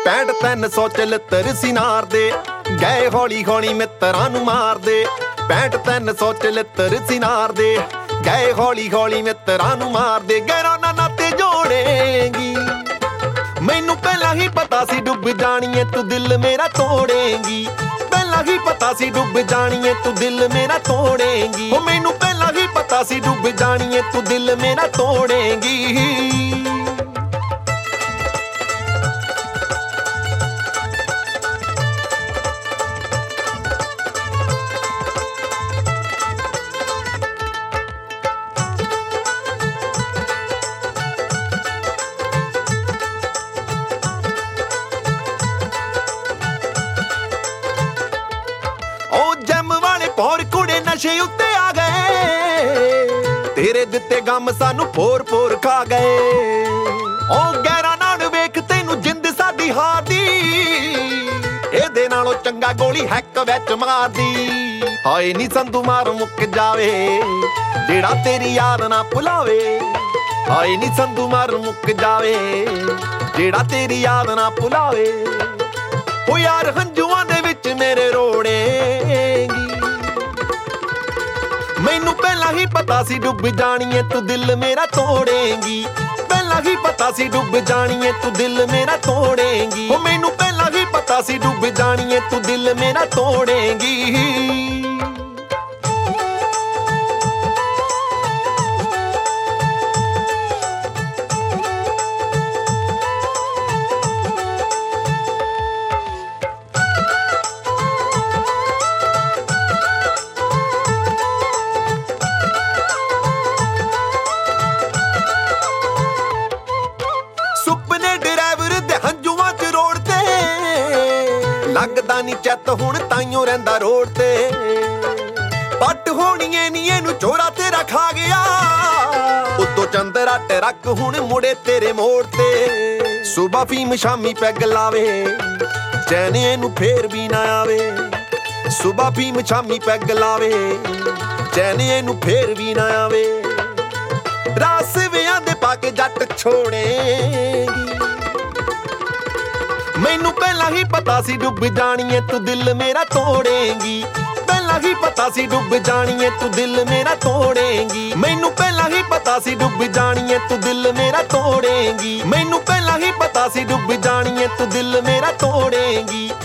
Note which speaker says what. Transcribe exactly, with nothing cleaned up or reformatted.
Speaker 1: ਪੈਂਹਠ ਤਿੰਨ ਸੌ ਚਲੱਤਰ ਸਿਨਾਰ ਦੇ ਗਏ ਹੌਲੀ ਹੌਲੀ ਮਿੱਤਰਾਂ ਨੂੰ ਮਾਰਦੇ। ਪੈਂਹਠ ਤਿੰਨ ਸੌ ਚਲੱਤਰ ਸਿਨਾਰ ਦੇ ਗਏ ਹੌਲੀ ਹੌਲੀ ਮਿੱਤਰਾਂ ਨੂੰ ਮਾਰਦੇ। ਗਹਿਰਾ ਨਾ ਨਾਤੇ ਜੋੜੇਂਗੀ, ਮੈਨੂੰ ਪਹਿਲਾਂ ਹੀ ਪਤਾ ਸੀ ਡੁੱਬ ਜਾਣੀਏ ਤੂੰ ਦਿਲ ਮੇਰਾ ਤੋੜੇਂਗੀ। ਪਹਿਲਾਂ ਹੀ ਪਤਾ ਸੀ ਡੁੱਬ ਜਾਣੀਏ ਤੂੰ ਦਿਲ ਮੇਰਾ ਤੋੜੇਂਗੀ। ਉਹ ਮੈਨੂੰ ਪਹਿਲਾਂ ਹੀ ਪਤਾ ਸੀ ਡੁੱਬ ਜਾਣੀਏ ਤੂੰ ਦਿਲ ਮੇਰਾ ਤੋੜੇਂਗੀ। ਪੌਰ ਕੁੜੇ ਨਸ਼ੇ ਉੱਤੇ ਆ ਗਏ, ਤੇਰੇ ਦਿੱਤੇ ਗਮ ਸਾਨੂੰ ਪੋਰ ਪੋਰ ਖਾ ਗਏ। ਉਹ ਗਹਿਰਾ ਨਾਲ ਵੇਖ ਤੈਨੂੰ ਜਿੰਦ ਸਾਡੀ ਹਾਰਦੀ, ਇਹਦੇ ਨਾਲੋਂ ਚੰਗਾ ਗੋਲੀ ਹੈਕ ਵਿੱਚ ਮਾਰਦੀ। ਹਾਏ ਨੀ ਸੰਧੂ ਮਾਰ ਮੁੱਕ ਜਾਵੇ ਜਿਹੜਾ ਤੇਰੀ ਯਾਦ ਨਾ ਭੁਲਾਵੇ। ਹਾਏ ਨੀ ਸੰਧੂ ਮਾਰ ਮੁੱਕ ਜਾਵੇ ਜਿਹੜਾ ਤੇਰੀ ਯਾਦ ਨਾ ਭੁਲਾਵੇ। ਉਹ ਯਾਰ ਹੰਝੂਆਂ ਦੇ ਵਿੱਚ ਮੇਰੇ ਰੋੜੇਂਗੀ, ਮੈਨੂੰ ਪਹਿਲਾਂ ਹੀ ਪਤਾ ਸੀ ਡੁੱਬ ਜਾਣੀਏ ਤੂੰ ਦਿਲ ਮੇਰਾ ਤੋੜੇਂਗੀ। ਪਹਿਲਾਂ ਹੀ ਪਤਾ ਸੀ ਡੁੱਬ ਜਾਣੀਏ ਤੂੰ ਦਿਲ ਮੇਰਾ ਤੋੜੇਂਗੀ। ਉਹ ਮੈਨੂੰ ਪਹਿਲਾਂ ਹੀ ਪਤਾ ਸੀ ਡੁੱਬ ਜਾਣੀਏ ਤੂੰ ਦਿਲ ਮੇਰਾ ਤੋੜੇਂਗੀ। ਲੱਗਦਾ ਨੀ ਚਿੱਤ ਹੁਣ ਤਾਈਓ ਰਹਿੰਦਾ ਰੋਡ ਤੇ। ਪੱਟ ਹੋਣੀਏ ਨੀ ਇਹਨੂੰ ਚੋਰਾ ਤੇਰਾ ਖਾ ਗਿਆ, ਉੱਤੋਂ ਚੰਦਰਾ ਟਰੱਕ ਹੁਣ ਮੁੜੇ ਤੇਰੇ ਮੋੜ ਤੇ। ਸੁਬਾ ਫੀਮ ਸ਼ਾਮੀ ਪੈਗ ਲਾਵੇ ਚੈਨ ਇਹਨੂੰ ਫੇਰ ਵੀ ਨਾ ਆਵੇ। ਸੁਬਾ ਫੀਮ ਸ਼ਾਮੀ ਪੈਗ ਲਾਵੇ ਚੈਨ ਇਹਨੂੰ ਫੇਰ ਵੀ ਨਾ ਆਵੇ। ਰਾਸ ਵਿਆਂ ਦੇ ਪਾ ਕੇ ਜੱਟ ਛੋੜੇਂਗੀ, ਮੈਨੂੰ ਪਹਿਲਾਂ ਹੀ ਪਤਾ ਸੀ ਡੁੱਬ ਜਾਣੀਏ ਤੂੰ ਦਿਲ ਮੇਰਾ ਤੋੜੇਂਗੀ। ਪਹਿਲਾਂ ਹੀ ਪਤਾ ਸੀ ਡੁੱਬ ਜਾਣੀਏ ਤੂੰ ਦਿਲ ਮੇਰਾ ਤੋੜੇਂਗੀ। ਮੈਨੂੰ ਪਹਿਲਾਂ ਹੀ ਪਤਾ ਸੀ ਡੁੱਬ ਜਾਣੀਏ ਤੂੰ ਦਿਲ ਮੇਰਾ ਤੋੜੇਂਗੀ। ਮੈਨੂੰ ਪਹਿਲਾਂ ਹੀ ਪਤਾ ਸੀ ਡੁੱਬ ਜਾਣੀਏ ਤੂੰ ਦਿਲ ਮੇਰਾ ਤੋੜੇਂਗੀ।